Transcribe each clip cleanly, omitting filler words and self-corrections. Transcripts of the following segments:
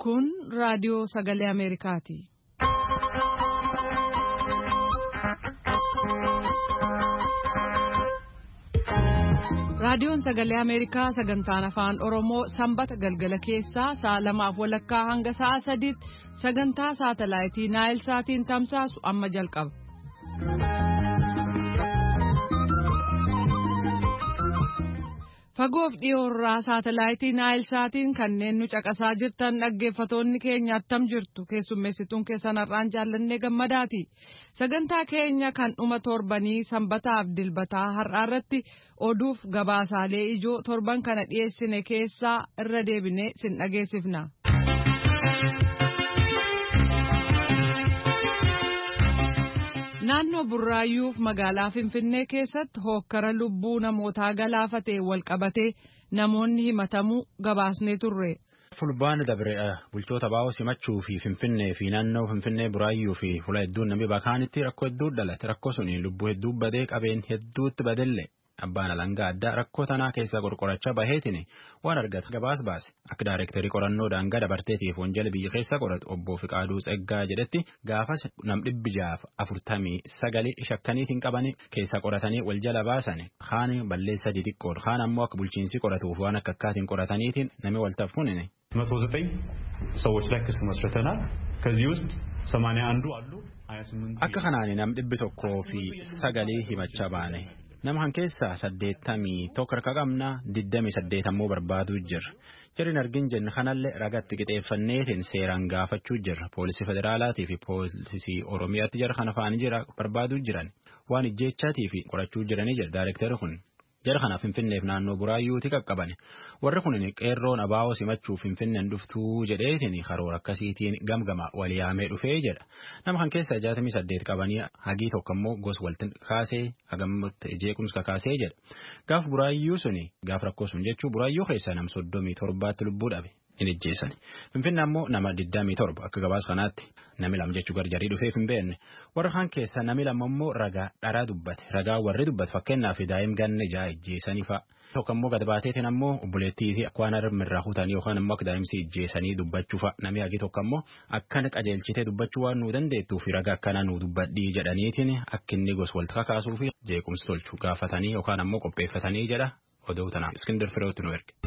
Kun raadiyoo sagalee Ameerikaati. Raadiyoon sagalee Ameerikaa sagantaan afaan Oromoo sanbata galgala keessaa sa'a 2:00 hanga sa'a 3:00 sagantaa saatalaayitii Naayil Saatiin tamsaasu amma jalqaba. Fagoof dhiyoorraa saatalaayitii Naayil Saatiin kanneen nu caqasaa jirtan dhaggeeffatoonni keenya attam jirtu keessummeessituun keessan har'aan jaallannee gammadaati. Sagantaa keenya kan dhuma torbanii sanbataaf dilbataa har'aa irratti oduuf gabaasaalee ijoo torban kana dhiyeessine keessaa irra deebinee sin dhageessifna. Naannoo Burraayyuuf magaalaa Finfinnee keessatti hookkara lubbuu namootaa galaafatee walqabatee namoonni himatamuu gabaasnee turre. Fulbaana Dabre'a bulchoota baa'oo simachuu fi Finfinnee fi naannoo Finfinnee Burraayyuu fi fuula hedduun namni bakaanitti rakkoo hedduu dhalate rakkoo suni lubbuu hedduu badee qabeen hedduutti badelle. Abbaan alangaa addaa rakkoo tanaa keessa qorqorachaa baheetiin waan argate gabaas baase akka daayirektarii qorannoo daangaa dabarteetiif wanjala biyya keessa qoratu obbo Fiqaaduu Tseggaa jedhetti gaafas nam 649 shakkaniitiin qabanii keessa qoratanii wal jala baasan kaan balleessa xixiqqoon kaan ammoo akka bulchiinsi qoratuuf waan akka akkaatiin qorataniitiin namni waltaaf kunine 109 ሰዎች ላይ ክስ መስርተናል ከዚህ ውስጥ 81 አሉ 28 akka kanaan nam 109 himachaa baane. Nama kan keessaa 81 harka qabna 28 ammoo barbaaduu jirra. Jarri argin jenne kanallee ragatti qixeeffanneetiin seeraan gaafachuu jirra. Poolisii federaalaatii fi poolisii Oromiyaatti jara kana faanii jira barbaaduu jiran. Waan ijjeechaatii fi qorachuu jiranii jira daayirektarri kun. Jara kanaaf Finfinneef naannoo Buraayyuutti qaqqabane. Warri kun qeerroon abaa'oo simachuuf Finfinneen dhuftuu jedheetiin karoora akkasiitiin gamgama waliyaamee dhufee jedha. Nama kan keessaa 68 qabanii hagii tokko immoo gosa waltin kaasee hagammatti jeequmsa kaasee jedha. Gaaf Buraayyuu suni gaaf rakkoo sun jechuu Buraayyuu keessaa nam 37 lubbuu dhabe. Inni ijjeessan. Finfinnee ammoo nama 27 akka gabaas kanaatti nami lama jechuu garjarii dhufeef hin beekne. Warra kan keessa nami lama immoo ragaa dharaa dubbate. Ragaa warri dubbate fakkeenyaaf daa'im ganne ja'a ijjeessanii fa'a. Tokko immoo gad baateetiin ammoo obboleettii akka waan harmirraa hutanii yookaan immoo akka daa'imsi ijjeessanii dubbachuu fa'a. Nami hagi tokko ammoo akkana qajeelchitee dubbachuu waan nuu dandeettuu fi ragaa akkana nuu dubbadhii jedhaniitiin akka inni gosa walitti kakaasuu fi jeequmsi tolchuu gaafatanii yookaan ammoo qopheeffatanii jedha oduu tanaaf Iskindar Fireewotti nu erge.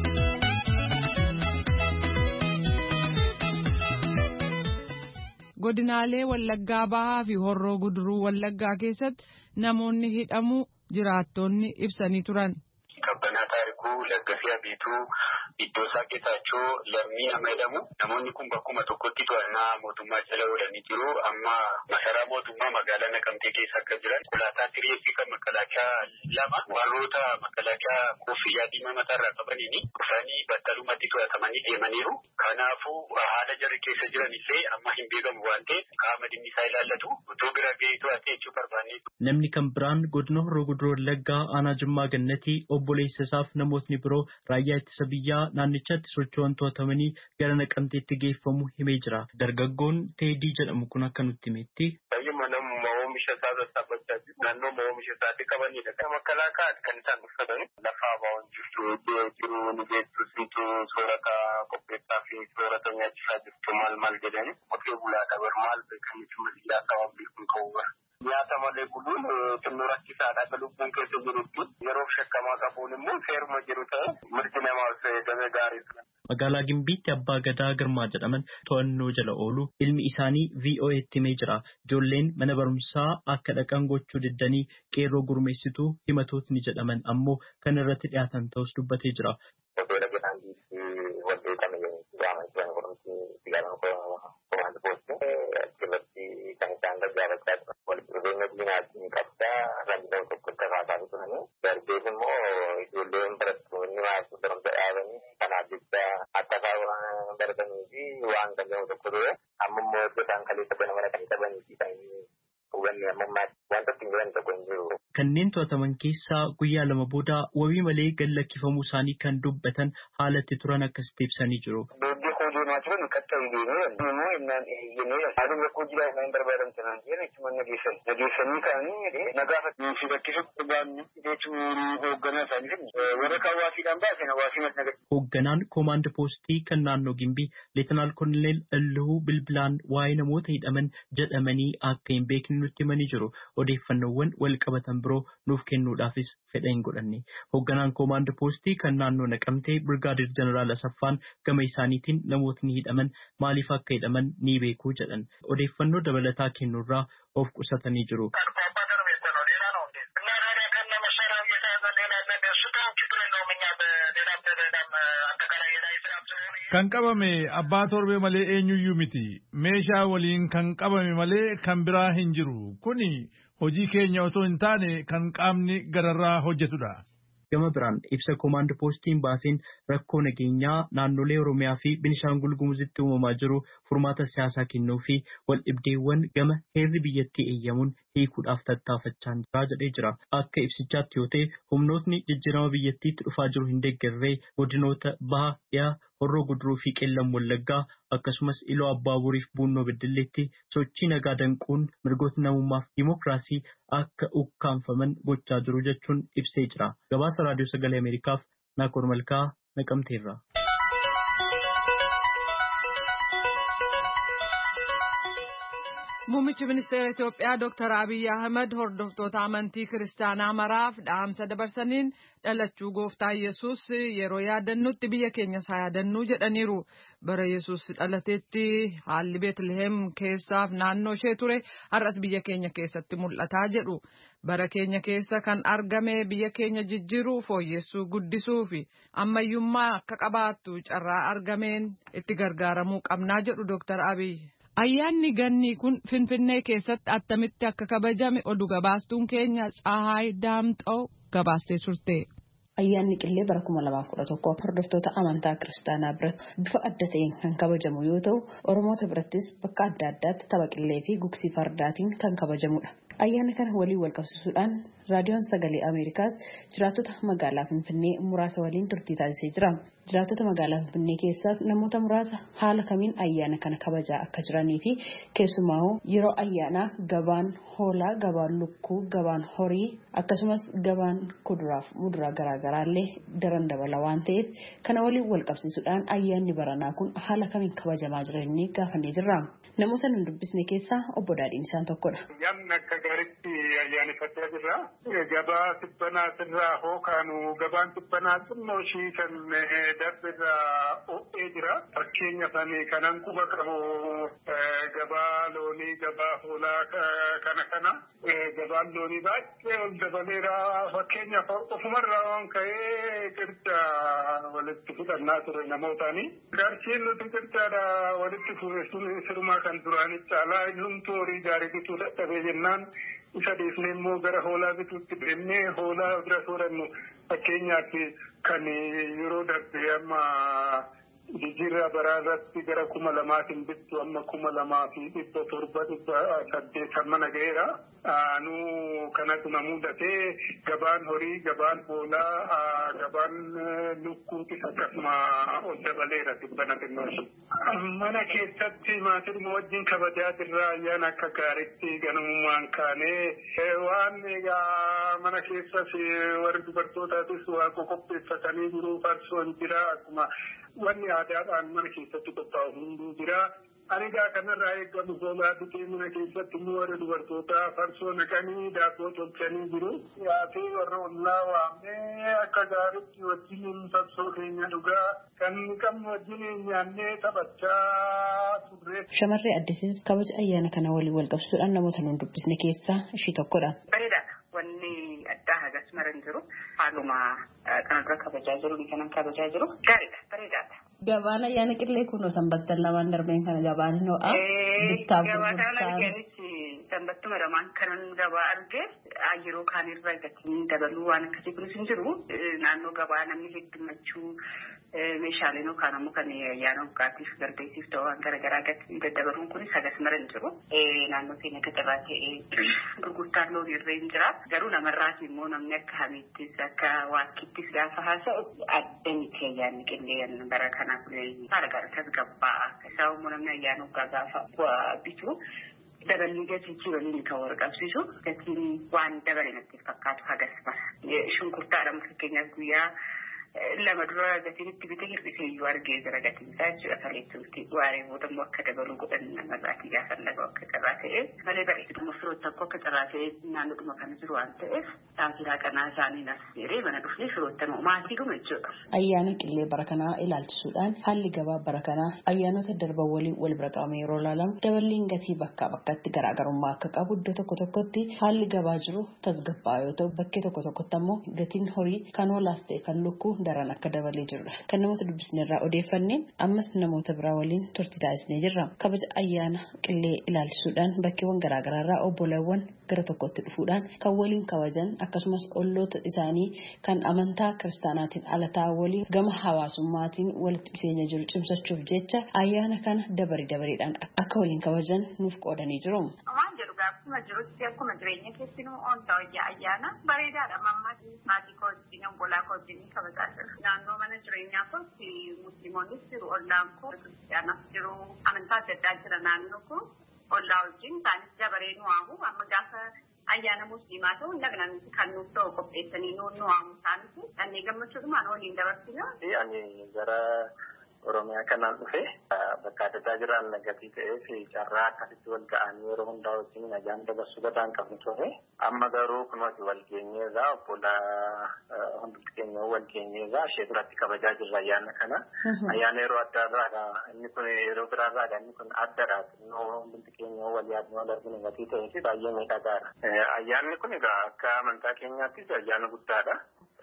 Godinaalee Wallaggaa Bahaa fi Horroo Guduruu Wallaggaa keessatti namoonni hidhamuu jiraattonni ibsanii turan. Kabbanaa Taarikuu Laggafiyaa Biituu iddoo isaa keessaachoo lammii nama jedhamu namoonni kun bakkuma tokkotti to'annaa mootummaa jala oolanii jiru. Amma masaraa mootummaa magaalaa Naqamtee keessa akka jiran konkolaataa tireeffii kan makalaakaa lama warroota makalaakaa koffiyyaa diimaa mataarraa qabaniini dhufanii battalumatti to'atamanii deemaniiru. Kanaafuu haala jarri keessa jiranillee amma hin beekamu waan ta'eef qaama dhimmi isaa ilaallatu otoo bira ga'ee to'atee jechuu barbaanne. Namni kan biraan godina Horroo Guduruu Wallaggaa aanaa Jimmaa Gannatii obboleessa isaaf namootni biroo raayyaa ittisa biyyaa naannichatti socho'an to'atamanii gara Naqamteetti geeffamu himee jira. Dargaggoon Teedii jedhamu kun akka nutti himetti. Baay'uma namuma oomisha isaa sassaabachaa jiru. Naannoo oomisha isaatti qabanidha. Makalaakaa kan isaan uffatan lafa abaa'oon jirtu jiru ni beektu situ soorata qopheessaa fi soorata nyaachisaa jirtu maal jedhani qotee bulaadha bar maal beekanitti maliyyaa sabab beekuun qabu. Nyaata malee buluun xinnoo rakkisaadha akka lubbuun keessa jirutti yeroo shakkamaa qabuun immoo seeruma jiru ta'e mirgi namaaf fayyadamee gaariidha. Magaalaa Gimbiitti Abbaa Gadaa Girmaa jedhaman to'annoo jala oolu ilmi isaanii VOA'tti himee jira. Ijoolleen mana barumsaa akka dhaqan gochuu diddanii qeerroo gurmeessituu himatootni jedhaman ammoo kan irratti dhiyaatan ta'us dubbatee jira. Kanneen to'ataman keessaa guyyaa lama booda wabii malee gad lakkifamuu isaanii kan dubbatan haalatti turan akkasitti ibsanii jiru. rakkoo deemaa turan qaxxabii deemee immoo innaan eeyyamee haaduma rakkoo jiraa innaan barbaadan sanaan jedhan achuma nageessanii ka'anii nagaafatu si rakkisuu barbaannu jechuun hoogganaa isaanii warra hawaasiidhaan baasen hawaasii madda. Hoogganaan koomaand poostii kan naannoo Gimbii Leetanaal Koloneel Illuu Bilbilaan waa'ee namoota hidhaman jedhamanii akka hin beekne nutti himanii jiru. Odeeffannoowwan wal qabatan biroo nuuf kennuudhaafis fedha hin godhanne. Hoogganaan koomaand poostii kan naannoo Naqamtee Birgaadir Jeneraal Asaffaan gama isaaniitiin namootni hidhaman maaliif akka hidhaman ni beekuu jedhan. Odeeffannoo dabalataa kennuurraa of qusatanii jiru. Kan qabame abbaa torbee malee eenyuyyuu miti. Meeshaa waliin kan qabame malee kan biraa hin jiru. Kuni hojii keenya otoo hin taane kan qaamni gararraa hojjetudha. Gama biraan ibsa koomaand poostiin baaseen rakkoo nageenyaa naannolee Oromiyaa fi Binishaangul Gumuzitti uumamaa jiru furmaata siyaasaa kennuu fi wal dhibdeewwan gama heerri biyyattii eeyyamuun hiikuudhaaf tattaafachaa jira jedhee jira. Akka ibsichaatti yoo ta'e humnootni jijjiirama biyyattiitti dhufaa jiru hin deeggarree godinoota baha dhiyaa Horroo Guduruu fi Qeellam Wallaggaa akkasumas Iloo Abbaabuuriif Buunnoo Beddelleetti sochii nagaa danquun mirgoota namummaaf dimookiraasii akka ukkaanfaman gochaa jiru jechuun ibsee jira. Gabaasa Raadiyoo Sagalee Ameerikaaf Naakoor Malkaa Naqamteerra. Muummichi Ministeera Itoophiyaa Dr. Abiy Ahmed hordoftoota amantii kiristaanaa maraaf dhaamsa dabarsaniin dhalachuu gooftaa Yesuus yeroo yaadannutti biyya keenyas haa yaadannuu jedhaniiru. Bara Yesuus dhalateetti haalli Beetliheem keessaaf naannoo ishee ture har'as biyya keenya keessatti mul'ataa jedhu. Bara keenya keessa kan argame biyya keenya jijjiiruu fooyyessuu guddisuu fi ammayyummaa akka qabaattu carraa argameen itti gargaaramuu qabnaa jedhu Dr. Abiy. Ayyaanni gannii kun Finfinnee keessatti attamitti akka kabajame oduu gabaastuun keenya Tsahaay Daamxoo gabaastee turte. Ayyaanni qillee bara 2011 hordoftoota amantaa kiristaanaa biratti bifa adda ta'een kan kabajamu yoo ta'u Oromoota birattis bakka adda addaatti tapha qillee fi gugsii fardaatiin kan kabajamudha. Ayyaana kana waliin wal qabsiisuudhaan raadiyoon Sagalee Ameerikaas jiraattota magaalaa Finfinnee muraasa waliin turtii taasisee jira. Jiraattota magaalaa Finfinnee keessaas namoota muraasa haala kamiin ayyaana kana kabajaa akka jiranii fi keessumaa yeroo ayyaanaa gabaan hoolaa, gabaan lukkuu, gabaan horii akkasumas gabaan kuduraaf muduraa garaagaraallee daran dabala waan ta'eef kana waliin wal qabsiisuudhaan ayyaanni baranaa kun haala kamiin kabajamaa jiranii gaafannee jirra. Namoota nan dubbisne keessaa obbo Daadhiin isaan tokkodha. Ayyaanni akka gaariitti ayyaaneffachaa jirra. Gabaa tibbanaa irraa hookaanu gabaan tibbanaa xinnoo ishii kan darbirraa o'ee jira. Fakkeenyaaf kanan quba qabu gabaa loonii, gabaa hoolaa kana. Gabaan loonii baay'ee ol dabaleera. Fakkeenyaaf ofumarraa waan ka'ee qirca walitti fudhannaa ture namootaani. Garshiin nuti qircaadha walitti fuudhe sun sirumaa kan duraanii caalaa hundumtuu horii gaarii bituu dadhabee jennaan isa dhiisnee immoo gara hoolaa bituutti deemnee hoolaa bira soorannu fakkeenyaaf kan yeroo darbee amma jijjiirraa baraarratti gara 2000 bittu amma 2700 mana ga'eera. Kanatu na mudatee gabaan horii, gabaan hoolaa, gabaan lukkuutis akkasuma ol dabaleera tibbana xinnooshi. Mana keessatti maatiin wajjin kabajaa jirra ayyaana akka gaariitti ganamummaan kaanee waan egaa mana keessas warri dubartootaatis waa qopheeffatanii jiru farsoon jira akkuma wanni aadaadhaan mana keessatti qophaa'u hunduu jira. Anigaa kanarraa eegamu hoolaa bitee mana keessatti immoo warra dubartootaa farsoo naqanii daabboo tolchanii jiru. Yaafii warra ollaa waamnee akka gaariitti wajjin farsoo keenya dhugaa kan qabnu wajjin nyaannee taphachaa turre. Shamarree Addisiis kabaja ayyaana kana waliin wal qabsiisuudhaan namoota nuun dubbisne keessaa ishii tokkodha. Bareedaadha. Wanni addaa hagas maran jiru haaluma kanarra kabajaa jiru kanan kabajaa jiru gaariidha bareedaadha. Gabaan ayyaana qillee kun sanbattan lamaan darbeen kana gabaan ho'aa bittaaf gurgurtaan. Gabaa kana argeenis sanbattuma lamaan kanan gabaa argee yeroo kaan irra gatiin dabaluu waan akkasii kunis hin jiru. Naannoo gabaa namni heddummaachuu meeshaaleen yookaan ammoo kan ayyaana waggaatiif garbeessiif ta'u waan garaagaraa gatii daddabaruun kunis hagas mara hin jiru. Naannoo keenya gatabaa ta'ee gurgurtaan loon irra hin jira. Garuu namarraati immoo namni akka hamiittis akka waaqittis gaafa haasa'u adda miti ayyaanni qillee bara kanaaf haala gaariitti tasgabbaa'a. Isaa immoo namni ayyaana waggaa gaafa bitu dabalii gatii waliin kan wal qabsiisu gatiin waan dabale natti fakkaatu hagas mara. Shunkurtaadhaan fakkeenyaaf guyyaa lama dura gatiin itti bitee hir'isee iyyuu argee jira gatiin isaa jechuudha kaleessatti waaree booda immoo akka dabaluu godhan namarraatii gaafa lafa akka carraa ta'e malee bareeduma firoota tokko akka carraa ta'e naannoodhuma kana jiru waan ta'eef taasisaa qanaa isaanii nas jedhee mana dhufnee firoottan maatiidhuma jechuudha. Ayyaana qillee bara kanaa ilaalchisuudhaan haalli gabaa bara kanaa ayyaanota darban waliin wal bira qabame yeroo ilaalamu daballiin gatii bakkaa bakkatti garaagarummaa akka qabu iddoo tokko tokkotti haalli gabaa jiru tasgabbaa'aa yoo ta'u bakkee tokko tokkotti ammoo gatiin horii kan hoolaas ta'e kan lukkuu daran akka dabalee jirudha. Kan namoota dubbisne irraa odeeffanne ammas namoota biraa waliin turtii taasisnee jirra. Kabaja ayyaana qillee ilaalchisuudhaan bakkeewwan garaagaraa irraa obboleewwan gara tokkotti dhufuudhaan kan waliin kabajan akkasumas olloota isaanii kan amantaa kiristaanaatiin ala ta'an waliin gama hawaasummaatiin walitti dhufeenya jiru cimsachuuf jecha ayyaana kana dabareedhaan akka waliin kabajan nuuf qoodanii jiru. Akkuma jirutti akkuma jireenya keessinuu ooltaa hojii ayyaana bareedaadha. Maatii koo wajjin obbolaa koo wajjin kabajaa jira. Naannoo mana jireenyaa kootti musliimoonnis jiru, ollaan koo kiristiyaanas jiru, amantaa adda addaa jira naannoo koo ollaa wajjin isaanis dabaree nu waamu. Amma gaafa ayyaana musliimaa ta'u dhaqnan kan nuuf ta'u qopheessanii nu waamu isaanis kanneen gammachuudhumaan waliin dabarsina. Ani gara Oromiyaa kanaan dhufe bakka adda addaa jiran gatii ta'ee fi carraa akkasitti wal ga'anii yeroo hundaa wajjin nagaan dabarsuu gadaan qabnu ture. Amma garuu kunuunsi wal geenyeerraa obbola hundi keenya wal geenyeerraa ishee biratti kabajaa jirra ayyaana kana. Ayyaana yeroo addaarraa inni kun yeroo biraarraa inni kun addadha. Hundi keenya wal yaadnu wal arginu gatii ta'ee fi baay'ee miidhagaadha. Ayyaanni kun egaa akka amantaa keenyaattis ayyaana guddaadha.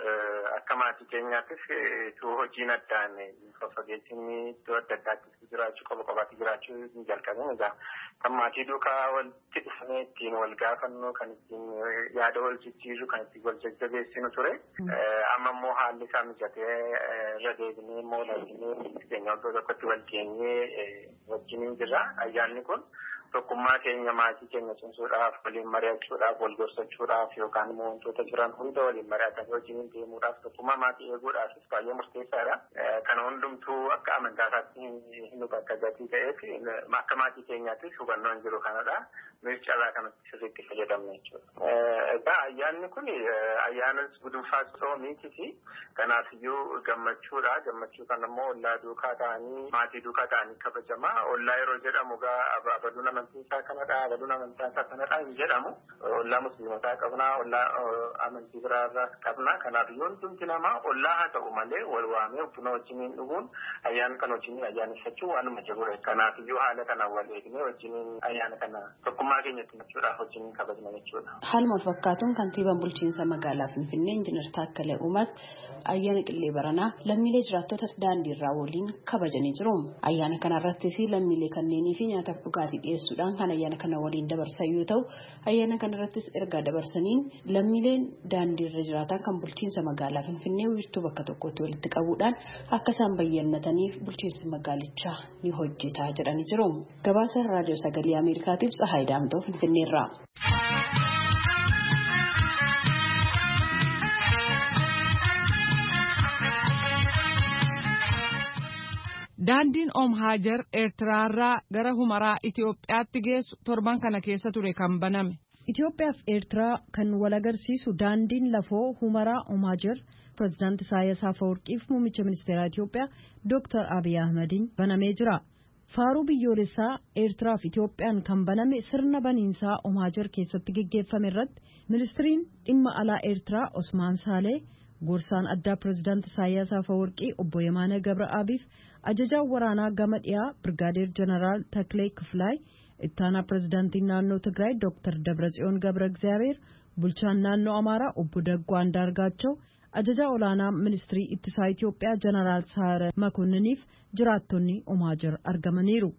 Akka maatii keenyaattis hojiin addaan faffageettiin iddoo adda addaatti jiraachuu qofaatti jiraachuu hin jalqabin egaa kan maatii duukaa walitti dhufnee ittiin wal gaafannu kan ittiin yaada wal jijjiirru kan ittiin wal jajjabeessinu ture. Amma immoo haalli isaa mijatee irra deebinee immoo laafinee keenya iddoo tokkotti wal geenyee wajjin jirra. Ayyaanni kun tokkummaa keenya maatii keenya cimsuudhaaf waliin mari'achuudhaaf wal gorsachuudhaaf yookaan immoo wantoota jiran hunda waliin mari'atan wajjin deemuudhaaf tokkummaa maatii eeguudhaafis baay'ee murteessaadha. Kana hundumtuu akka amantaatti hin bakka gatii ta'eef akka maatii keenyaattis hubannoon jiru kanadha. Nuyi carraa kanatti sirriitti fayyadamna jechuudha. Egaa ayyaanni kun ayyaana gudunfaa soomiiti. Kanaafiyyuu gammachuudha. Gammachuu kana immoo ollaa duukaa ta'anii maatii duukaa ta'anii kabajama. Ollaa yeroo jedhamu egaa abaduun amantiisaa kanadha. Abaduun amantiisaa kanadha hin jedhamu. Ollaa musliimotaa qabna. Ollaa amantii biraarraa qabna. Kanaafiyyuu hundumti namaa ollaa haa ta'u malee wal waamee buna wajjiniin dhuguun ayyaana kana wajjiniin ayyaaneffachuun waanuma jirudha. Kanaafiyyuu haala kanaan wal eegnee wajjiniin ayyaana kana tokkummaa keenyatti machuudhaaf wajjiniin kabajna jechuudha. Haaluma fakkaatuun kantiibaan bulchiinsa magaalaa Finfinnee Injiinar Taakkalee Uumaas ayyaana qillee baranaa lammiilee jiraattota daandii irraa waliin kabajanii jiru. Ayyaana kanarrattis lammiilee kanneenii fi nyaataaf dhugaatii dhiyeessuudhaan kan ayyaana kana waliin dabarsan yoo ta'u, ayyaana kanarrattis ergaa dabarsaniin lammiileen daandii irra jiraatan kan bulchiinsa magaalaa Finfinnee wiirtuu bakka tokkotti walitti qabuudhaan akka isaan bayyannataniif bulchiinsi magaalichaa ni hojjetaa jedhanii jiru. Gabaasa raadiyoo sagalee Ameerikaatiif Tsahaay Daamtoo Finfinneerraa. Daandiin Om Haajar Eertiraarraa gara Humaraa Itoophiyaatti geessu torban kana keessa ture kan baname. Itoophiyaa fi Eertiraa kan wal agarsiisu daandiin lafoo Humaraa Om Haajar pirezidaantii Isaayyaas Afeworqiif muummicha ministeeraa Itoophiyaa Dr. Abiy Ahmediin banamee jira. Faaruu biyyoolessaa Eertiraa fi Itoophiyaan kan baname sirna baniinsaa Om Haajar keessatti gaggeeffame irratti ministiriin dhimma alaa Eertiraa Osmaan Saalee, gorsaan addaa pirezidaantii Isaayyaas Afeworqii obbo Yemaana Gabra'aabiif ajajaan waraanaa gama dhiyaa Birgaadeer Jeneraal Taklee Kiflaay, ittaanaa pirezidaantii naannoo Tigraay Dr. Dabratsiyoon Gabra Egzaabeer, bulchaan naannoo Amaaraa obbo Daggoo Andaargaachoo, ajajaa olaanaa ministirii ittisaa Itoophiyaa Jeneraal Saare Makonniiniif jiraattonni Om Haajar argamaniiru.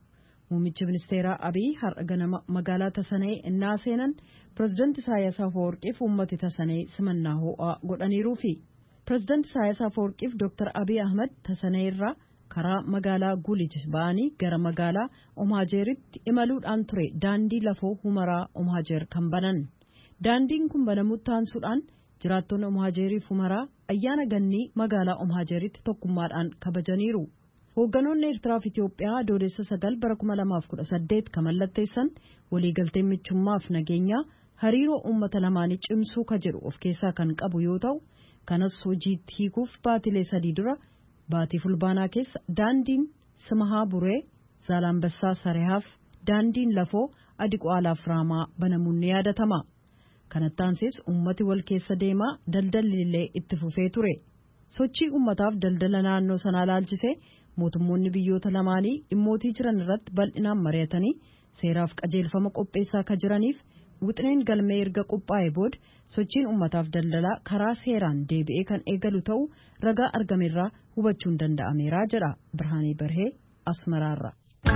Muummichi ministeeraa Abiy har'a ganama magaalaa Tasanee innaa seenan pirezidaantii Isaayyaas Afeworqiif uummati Tasanee simannaa ho'aa godhaniiruufi. Pirezidaantii Isaayyaas Afeworqiif Dr. Abiy Ahmed Tasanee irraa karaa magaalaa Gulij ba'anii gara magaalaa Omaajeeritti imaluudhaan ture daandii lafoo Humaraa Omaajeer kan banan. Daandiin kun banamutti aansuudhaan jiraattonni Omaajeerii fi Humaraa ayyaana gannii magaalaa Omaajeeritti tokkummaadhaan kabajaniiru. Hoogganoonni Eertiraa fi Itoophiyaa adoolessa 9 bara 2018 kan mallatteessan waliigaltee michummaaf nageenyaa hariiroo uummata lamaanii cimsuu ka jedhu of keessaa kan qabu yoo ta'u kanas hojiitti hiikuuf baatilee 3 dura baatii fulbaanaa keessa daandiin Simahaa Buree Zaalambassaa Sarehaaf daandiin lafoo Adiqwaalaaf Raamaa banamuun ni yaadatama. Kanattaansis uummati wal keessa deemaa daldalli illee itti fufee ture. Sochii uummataaf daldala naannoo sanaa laalchisee mootummoonni biyyoota lamaanii dhimmootii jiran irratti bal'inaan mari'atanii seeraaf qajeelfama qopheessaa ka jiraniif wixineen galmee erga qophaa'ee booda sochiin uummataaf daldalaa karaa seeraan deebi'ee kan eegalu ta'uu ragaa argamerraa hubachuun danda'ameera jedha Birhaanii Barhee Asmaraarra.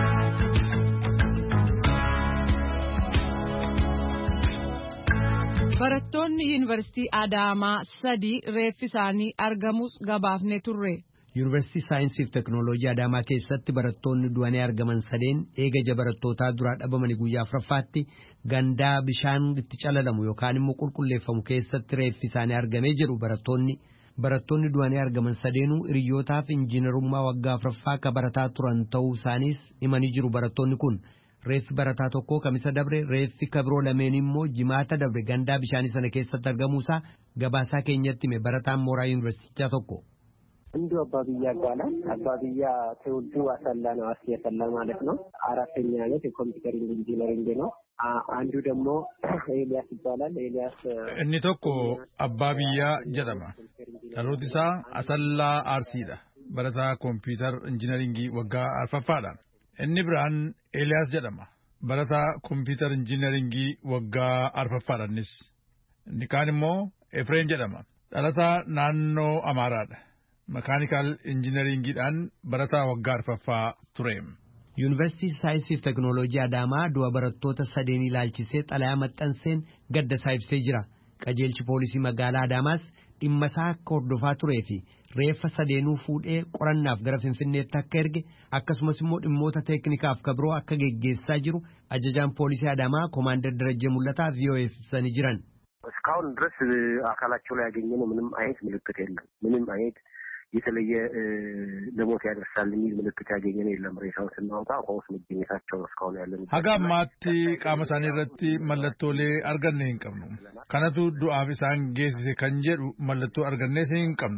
Barattoonni Yuunivarsiitii Adaamaa 3 reeffi isaanii argamus gabaafne turre. Yuunivarsiitii Saayinsii fi Teknooloojii Adaamaa keessatti barattoonni du'anii argaman 3 eega barattootaa duraa dhabamanii guyyaa 4ffaatti gandaa bishaan itti calalamu yookaan immoo qulqulleeffamu keessatti reeffi isaanii argamee jiru barattoonni du'anii argaman 3 hiriyyootaaf injiinarummaa waggaa 4ffaa akka barataa turan ta'uu isaaniis himanii jiru barattoonni kun. Reeffi barataa tokko kamisa dabre reeffi kabiroo lameen immoo jimaata dabre gandaa bishaanii sana keessatti argamuusaa gabaasaa keenyatti hime barataan mooraa yuunivarsiitichaa tokko. አንዱ አባብያ ይባላል። አባብያ ትውልዱ አሰላ ነው፣ አርሲ አሰላ ማለት ነው። 4ኛ ዓመት የኮምፒውተር ኢንጂነሪንግ ነው። አንዱ ደግሞ ኤልያስ ይባላል። ኤልያስ inni tokko አባብያ jedhama. dhalooti isaa asallaa arsiidha. barataa ኮምፒውተር ኢንጂነሪንግ waggaa 4ffaadha. inni biraan ኤልያስ jedhama. barataa ኮምፒውተር ኢንጂነሪንግ waggaa 4ffaadhanis. inni kaan immoo ኤፍሬም jedhama. dhalataa naannoo Amaaraadha. Makaanikaal injiinaringiidhaan barataa waggaa 4ffaa ture. Yuunivarsiitii Saayinsii fi Teknooloojii Adaamaa du'a barattoota 3 ilaalchisee xalayaa maxxanseen gadda isaa ibsee jira. Qajeelchi poolisii magaalaa Adaamaas dhimma isaa akka hordofaa turee fi reeffa 3 fuudhee qorannaaf gara Finfinneetti akka erge akkasumas immoo dhimmoota teeknikaaf kabiroo akka geggeessaa jiru ajajaan poolisii Adaamaa Komaander Darajjee Mul'ataa VOA ibsanii jiran. እስካሁን ድረስ አካላቸው ላይ ያገኘነው ምንም አይነት ምልክት የለም። ምንም አይነት የተለየ ለሞት ያደርሳል የሚል ምልክት ያገኘነው የለም። ሬሳውን ስናወጣ ሆስ መገኘታቸው እስካሁን ያለን ሀጋማቲ ቃመሳን ረቲ መለቶሌ አርገነ ይንቀምኑ ከነቱ ዱአፍ ኢሳን ጌሲሴ ከንጀዱ መለቶ አርገነ ይንቀምኑ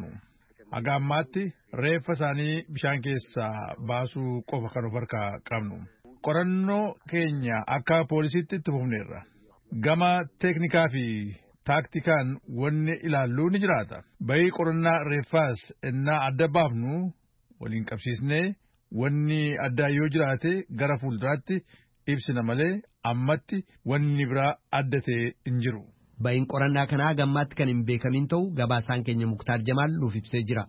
ሀጋማቲ ሬፈሳኒ ቢሻን ኬሳ ባሱ ቆፈ ከኑ ፈርካ ቀምኑ ቆረኖ ኬኛ አካ ፖሊሲቲ ትፉፍኔራ ገማ ቴክኒካ ፊ taaktikaan wanni ilaallu ni jiraata. Bayii qorannaa reeffaas innaa adda baafnu waliin qabsiisnee wanni addaa yoo jiraate gara fuulduraatti ibsina malee ammatti wanni biraa adda ta'e hin jiru. Bayiin qorannaa kanaa gammaatti kan hin beekamin ta'u gabaasaan keenya Muktaar Jamaal nuuf ibsee jira.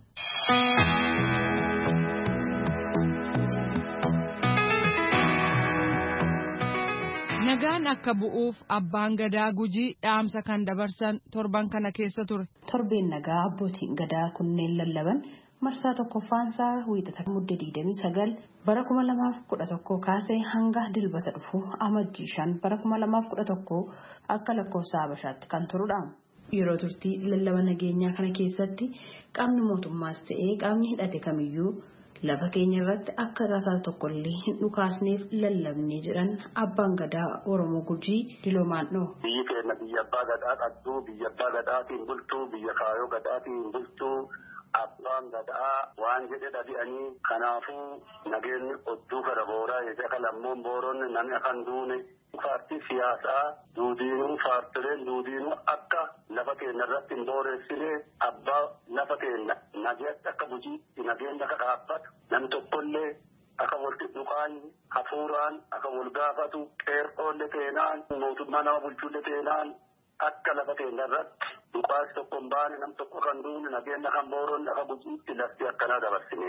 Nagaan akka bu'uuf abbaan gadaa Gujii dhaamsa kan dabarsan torban kana keessa ture. Torbeen nagaa abbootiin gadaa kunneen lallaban marsaa tokkoffaansaa wiixata muddee 29 bara 2011 kaasee hanga dilbata dhufu amajjii 5 bara 2011 akka lakkoofsa Habashaatti kan turudha. Yeroo turtii lallaba nageenyaa kana keessatti qaamni mootummaas ta'ee qaamni hidhate kamiyyuu lafa keenya irratti akka rasaasa tokkollee hin dhukaasneef lallabnee jedhan abbaan gadaa Oromoo Gujii Diloomaan dhoo. Biyyi keenya biyya abbaa gadaa qabdu, biyya abbaa gadaatiin bultuu, biyya kaayoo gadaatiin bultuu, abbaan gadaa waan jedhe dhabi'anii kanaafuu nageenyi odduu gara booraa jedha lammoon booronni namni akan duune paartii siyaasaa duudiinuu paartileen duudiinuu akka lafa keenya irratti hin booreessine abbaa lafa keenya nageenya akka Gujiitti nageenya akka dhaabbatu namni tokkollee akka wal dhuqaan hafuuraan akka wal gaafatu qeerroolle teenaan mootummaa nama bulchuulle teenaan akka lafa keenya irratti dhuqaas tokko hin baane nam tokko kan duune nageenya kan booroonni akka Gujiitti lafti akkanaa dabarsineera.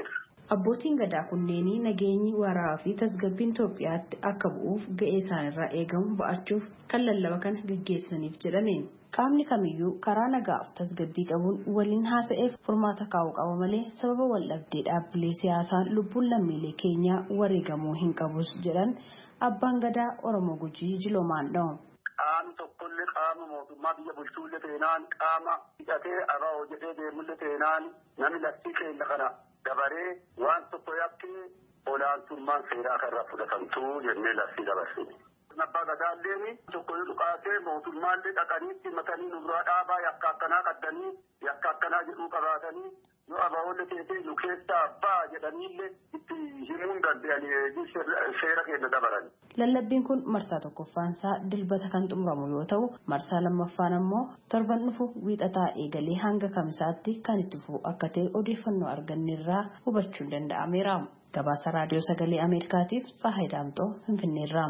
Abbootiin gadaa kunneenii nageenyi waaraa fi tasgabbiin Itoophiyaatti akka bu'uuf ga'ee isaanirraa eegamu ba'achuuf kan lallaba kana gaggeessaniif jedhame. Qaamni kamiyyuu karaa nagaaf tasgabbii qabuun waliin haasa'eef furmaata kaa'uu qaba malee sababa waldhabdee dhaabbilee siyaasaan lubbuun lammiilee keenyaa wareegamuu hin qabus jedhan abbaan gadaa Oromoo Gujii Jiloomaan dha'u. Qaamni tokkollee qaama mootummaa biyya bulchuullee teenaan qaama hidhatee aba'oo jedhee deemullee teenaan namni lakkii keenya kana dabaree waan tokko yakkee olaantummaan seeraa kanarraa fudhatamtu jennee lakkii dabarsine. Abbaa gadaalleen tokko yoo dhukaasee mootummaallee dhaqanii matanii nurraa dhaabaa yakka akkanaa qaddanii yakka akkanaa jedhuu qabaatanii yoo abaa'oolle teessee nu keessaa abbaa jedhaniillee itti himuun danda'anii seera keenya dabaran. Lallabbiin kun marsaa tokkoffaansaa dilbata kan xumuramu yoo ta'u marsaa lammaffaan ammoo torban dhufu wiixataa eegalee hanga kamisaatti kan itti fufu akka ta'e odeeffannoo arganneerraa hubachuun danda'ameera. Gabaasa raadiyoo sagalee Ameerikaatiif Tsahaay Daamxoo Finfinneerraa.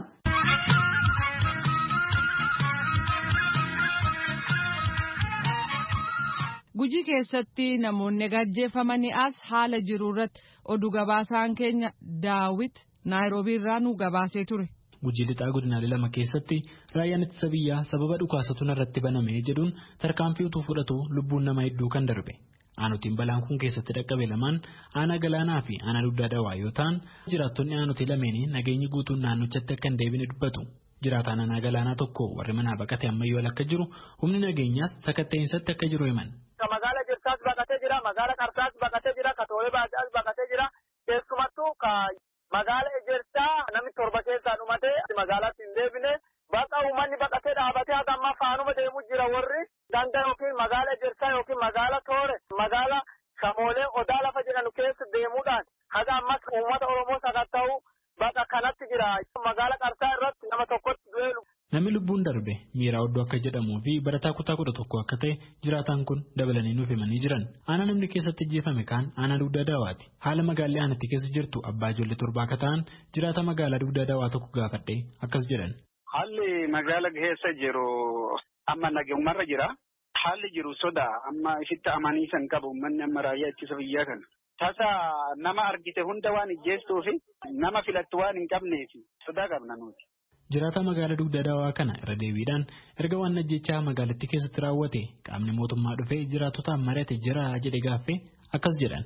Gujii keessatti namoonni ajjeefamanii as haala jiru irratti oduu gabaasaan keenya Daawit Naayiroobii irraa nu gabaasee ture. Gujii lixaa godinaalee lama keessatti raayyaan ittisa biyyaa sababa dhukaasatuun irratti baname jedhuun tarkaanfii utuu fudhatu lubbuun nama hedduu kan darbe. Aanotiin balaan kun keessatti dhaqqabe lamaan aanaa galaanaa fi aanaa dugdaa dawaa yoo ta'an jiraattonni aanotii lameenii nageenyi guutuun naannochatti akka hin deebine dubbatu. Jiraataan aanaa galaanaa tokko warri manaa baqate ammayyuu akka jiru humni nageenyaas sakatta'insaatti akka jiru himan. Magaala Jirsaas baqatee jira, magaala Qarsaas baqatee jira, Katoolee Baadaas baqatee jira. Keessumattuu magaala Ejersaa namni torba keessaa dhumatee magaalaatti hin deebine bakka uummanni baqatee dhaabatee haga ammaa faanuma deemuu jira warri ganda yookiin magaala Ejersaa yookiin magaala Toore magaala Shamoolee Odaa lafa jedhanu keessa deemuudhaan haga ammas uummata Oromoo sakatta'uu bakka kanatti jira. Magaala Qarsaa irratti nama tokkotti du'eelu. Namni lubbuun darbe miiraa oddoo akka jedhamuu fi barataa kutaa 11 akka ta'e jiraataan kun dabalanii nuuf himanii jiran. Aanaa namni keessatti ajjeefame kaan aanaa dugdaa dawaati. Haala magaalaa aanatti keessa jirtu abbaa ijoollee torbaa akka ta'an jiraata magaalaa dugdaa dawaa tokko gaafadhee akkas jedhan. Haalli magaala keessa jiru amma nageenyumarra jira. Haalli jiru sodaa amma isitti amanii san qabu manni amma raayyaa ittisa biyyaa kana. Tasa nama argite hunda waan ijjeestuu fi nama filattu waan hin qabneef sodaa qabna nuti. Jiraata magaalaa dugdaa dawaa kana irra deebiidhaan erga waan ajjechaa magaalattii keessatti raawwate qaamni mootummaa dhufee jiraatotaan mari'ate jira jedhe gaaffee akkas jedhan.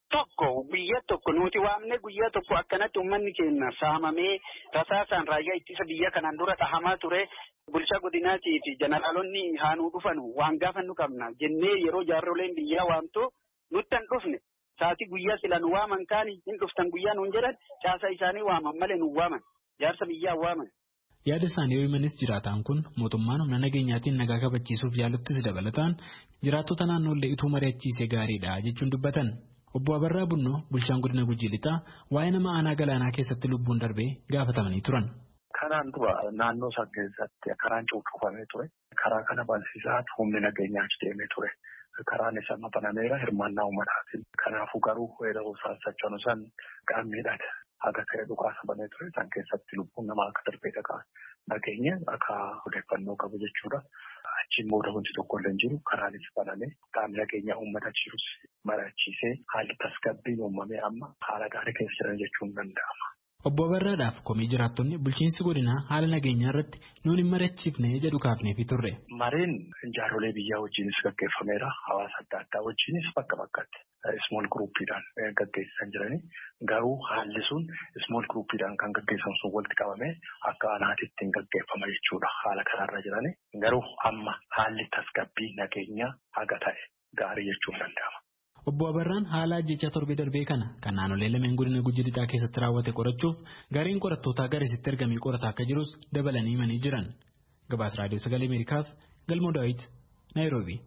Biyya tokko nuti waamne guyyaa tokko akkanatti uummanni keenya saamamee rasaasaan raayyaa ittisa biyya kanaan dura dhahamaa ture bulchaa godinaatii fi jeneraalonni haanuu dhufanu waan gaafannu qabna jennee yeroo jaarroleen biyyaa waamtu nutti hin dhufne saatii guyyaa sila nu waaman kaani hin dhuftan guyyaa nuun jedhan caasaa isaanii waaman malee nu waaman jaarsa biyyaa waaman. Yaada isaanii yoo himanis jiraataan kun mootummaan humna nageenyaatiin nagaa kabachiisuuf yaaluttis dabalataan jiraattota naannoollee ituu mari'achiisee gaariidha jechuun dubbatan. Obbo Abarraa Bunnoo bulchaan godina Gujii Lixaa waa'ee nama aanaa galaanaa keessatti lubbuun darbee gaafatamanii turan. Kanaan dura naannoo isaa keessatti karaan cufamee ture. Karaa kana bal'isiisaa humni nageenyaa deemee ture. Karaan isa banameera hirmaannaa uummataatiin. Kanaafuu garuu weeraruu saassachoon san qaamniidhaan haga ta'e dhukaasa banee ture. Isaan keessatti lubbuun namaa akka darbee nageenya akka odeeffannoo qabu jechuudha. Achiin booda wanti tokko illee hin jiru karaanis banamee qaamni nageenyaa uummata jirus mari'achiisee haalli tasgabbiin uumamee amma haala gaarii keessa jiran jechuun danda'ama. Obbo Abarraadhaaf komii jiraattonni bulchiinsi godinaa haala nageenyaa irratti nuun hin mari'achiifne jedhu kaafneefi turre. Mariin jaarsolee biyyaa wajjinis gaggeeffameera. Hawaasa adda addaa wajjinis bakka bakkatti ismool guruuppiidhaan gaggeessan jiranii garuu haalli sun ismool guruuppiidhaan kan gaggeessan sun walitti qabamee akka aanaatitti hin gaggeeffama jechuudha. Haala kanarra jiranii garuu amma haalli tasgabbii nageenyaa haga ta'e gaarii jechuun danda'ama. Obbo Abarraan haala ajjechaa torbee darbee kana kan naannolee lameen godina Gujii Lixaa keessatti raawwate qorachuuf gareen qorattootaa garasitti ergamee qorataa akka jirus dabalanii himanii jiran. Gabaasa Raadiyoo Sagalee Ameerikaaf Galmoo Daawit Naayiroobii.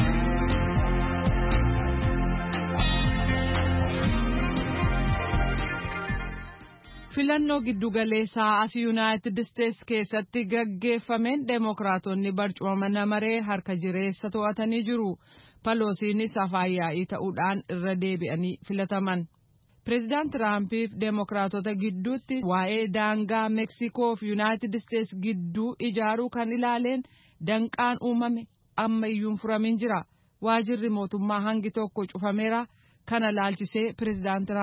Filannoo giddugaleessaa as Yuunaayitid Isteetsi keessatti gaggeeffameen Deemokiraatonni barcuma mana maree harka jireessa to'atanii jiru. Peloosiinis afaan yaa'ii ta'uudhaan irra deebi'anii filataman. Pireezidaant Tiraampiif Deemokiraatota gidduutti waa'ee daangaa Meeksikoo fi Yuunaayitid Isteetsi gidduu ijaaruu kan ilaaleen danqaan uumame amma iyyuu furamin jira. Waajirri mootummaa hangi tokko cufameera. Kana laalchisee Pireezidaant Tiraamp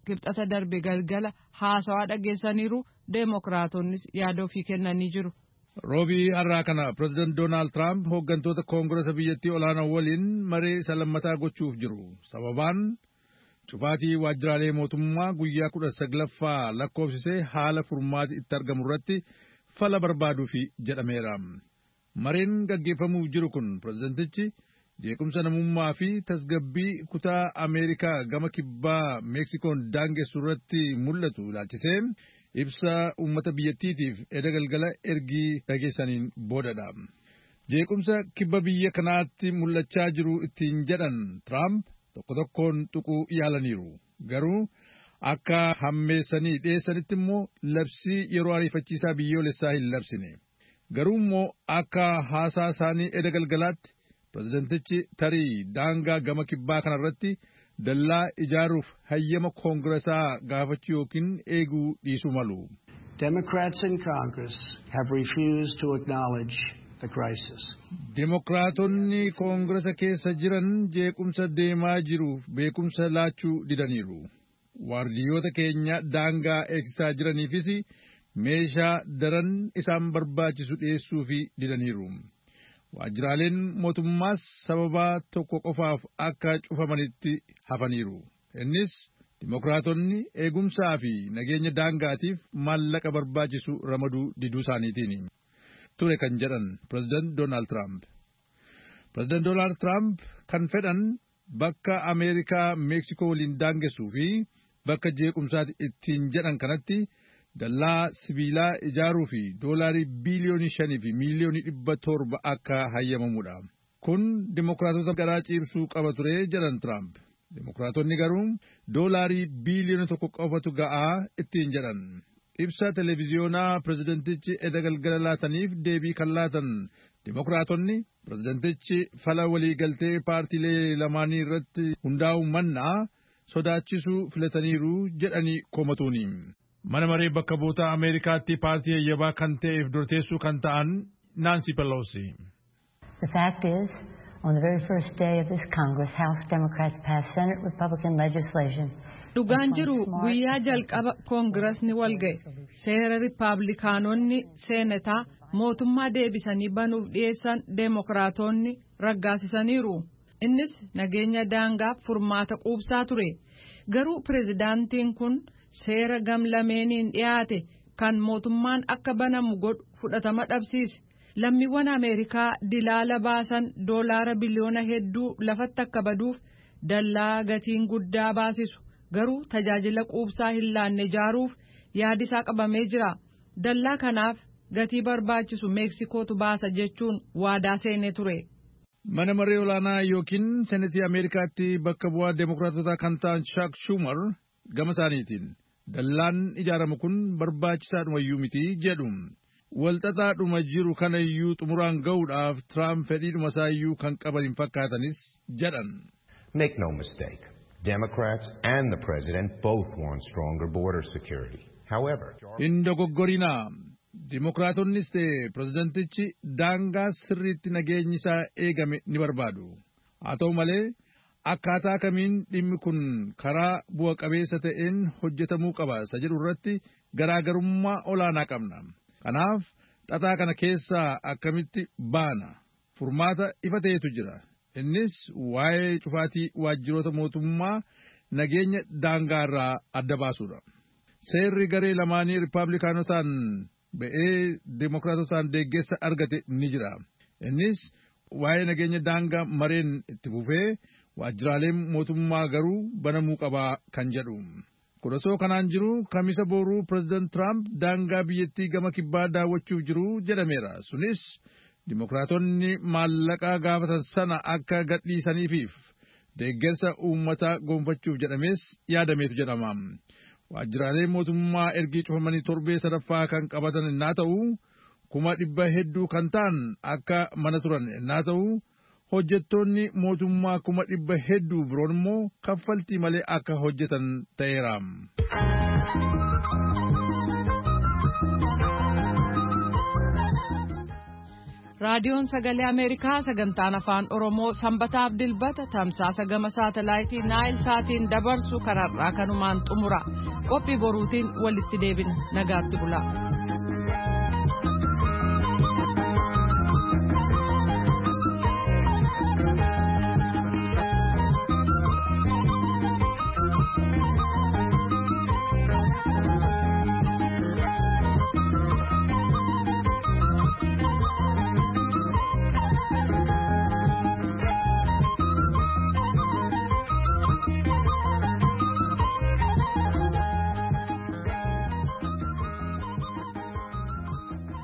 kibxata darbe galgala haasawaa dhageessaniiru. Deemokiraatoonnis yaada ofii kennanii jiru. Roobii har'aa kana Pireezidaant Doonaald Tiraamp hooggantoota Koongiresa biyyattii olaanaa waliin maree isa lammataa gochuuf jiru. Sababaan cufaatii waajjiraalee mootummaa guyyaa 19ffaa lakkoofsisee haala furmaati itti argamu irratti fala barbaaduufi jedhameera. Mareen gaggeeffamuuf jiru kun pireezidantichi jeequmsa namummaa fi tasgabbii kutaa Ameerikaa gama kibbaa Meeksikoon daangessu irratti mul'atu ilaalchisee ibsa uummata biyyattiitiif edda galgala ergii dhageessaniin boodadha. Jeequmsa kibba biyya kanaatti mul'achaa jiru ittiin jedhan Tiraamp tokko tokkoon tuquu yaalaniiru. Garuu akka hammeessanii dhiyeessanitti immoo labsii yeroo ariifachiisaa biyyoolessaa hin labsine. Garuu immoo akka haasaa isaanii edda galgalaatti pireezidantichi tarii daangaa gama kibbaa kanarratti dallaa ijaaruuf hayyama koongiresaa gaafachuu yookiin eeguu dhiisuu malu. Democrats in Congress have refused to acknowledge the crisis. Demokraatonni koongiresa keessa jiran jeequmsa deemaa jiruuf beekumsa laachuu didaniiru. Waardiyyoota keenya daangaa eegsisaa jiraniifis meeshaa daran isaan barbaachisu dhiyeessuu fi didaniiru. Waajjiraaleen mootummaas sababaa tokko qofaaf akka cufamanitti hafaniiru. Innis Dimokiraatonni eegumsaa fi nageenya daangaatiif maallaqa barbaachisu ramaduu diduu isaaniitiin ture kan jedhan Pireezidaant Doonaald Tiraamp. Pireezidaant Doonaald Tiraamp kan fedhan bakka Ameerikaa Meeksikoo waliin daangessuu fi bakka jeequmsaati ittiin jedhan kanatti dallaa sibiilaa ijaaruu fi doolaarii biliyoonii 5 fi miiliyoonii 700 akka hayyamamudha. Kun Dimokiraatota garaa ciibsuu qaba ture jedhan Tiraamp. Dimokiraatonni garuu doolaarii biliyoona 1 qofatu ga'aa ittiin jedhan. Ibsa televiziyoonaa pireezidantichi edda galgala laataniif deebii kan laatan Dimokiraatonni pireezidantichi fala waliigaltee paartiilee lamaanii irratti hundaa'u mannaa sodaachisuu filataniiru jedhanii komatuuni. Mana maree bakka buutaa Ameerikaatti paartii eeyyabaa kan ta'eef dorteessuu kan ta'an Nancy Pelosi. The fact is, on the very first day of this Congress, House Democrats passed Senate Republican legislation. Dhugaan jiru guyyaa jalqaba koongiresni walga'e seera Rippaabilikaanonni seenataa mootummaa deebisanii banuuf dhiyeessan Deemokiraatonni raggaasisaniiru. Innis nageenya daangaaf furmaata quubsaa ture. Garuu pireezidaantiin kun seera gamlameeniin dhiyaate kan mootummaan akka banamu godhu fudhatama dhabsiise. Lammiiwwan Ameerikaa dilaala baasan doolaara biliyoona hedduu lafatti akka baduuf dallaa gatiin guddaa baasisu. Garuu tajaajila quubsaa hin laanne ijaaruuf yaadisaa qabamee jira. Dallaa kanaaf gatii barbaachisu Meeksikootu baasa jechuun waadaa seenee ture. Mana maree olaanaa yookiin Senetii Ameerikaatti bakka bu'aa Deemokiraatota kan ta'an Chuck Schumer gama isaaniitiin dallaan ijaaramu kun barbaachisaadhumayyuu miti jedhu. Walxaxaadhuma jiru kanayyuu xumuraan ga'uudhaaf Tiraamp fedhiidhuma isaayyuu kan qaban hin fakkaatanis jedhan. Make no mistake, Democrats and the President both want stronger border security. However, hin dogoggorinaa. Dimokiraatonnis ta'e pireezidantichi daangaa sirriitti nageenyi isaa eegame ni barbaadu. Haa ta'u malee akkaataa kamiin dhimmi kun karaa bu'a qabeessa ta'een hojjetamuu qaba isa jedhu irratti garaagarummaa olaanaa qabna. Kanaaf xaxaa kana keessaa akkamitti baana furmaata ifa ta'etu jira. Innis waa'ee cufaatii waajjiroota mootummaa nageenya daangaa irraa adda baasuudha. Seerri garee lamaanii Rippaabilikaanotaan ba'ee Deemokiraatotaan deeggarsa argate ni jira. Innis waa'ee nageenya daangaa mareen itti fufee waajjiraaleen mootummaa garuu banamuu qabaa kan jedhu. Kudhasoo kanaan jiru kamisa booruu Pireezidaant Tiraamp daangaa biyyattii gama kibbaa daawwachuuf jiru jedhameera. Sunis Dimokiraatonni maallaqaa gaafatan sana akka gadhiisaniifiif deeggarsa uummataa gonfachuuf jedhamees yaadameetu jedhama. Waajjiraaleen mootummaa ergi cufamanii torbee sadaffaa kan qabatan innaa ta'u 100,000 hedduu kan ta'an akka mana turan innaa ta'u hojjettoonni mootummaa 100,000 hedduu biroon immoo kaffaltii malee akka hojjetan ta'eera. Raadiyoon Sagalee Ameerikaa sagantaan afaan Oromoo sanbataaf dilbata tamsaasa gama saatalaayitii Naayil Saatiin dabarsu kararraa kanumaan xumura. Qophii boruutiin walitti deebina. Nagaatti bulaa.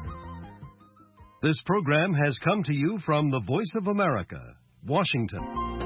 This program has come to you from the Voice of America, Washington.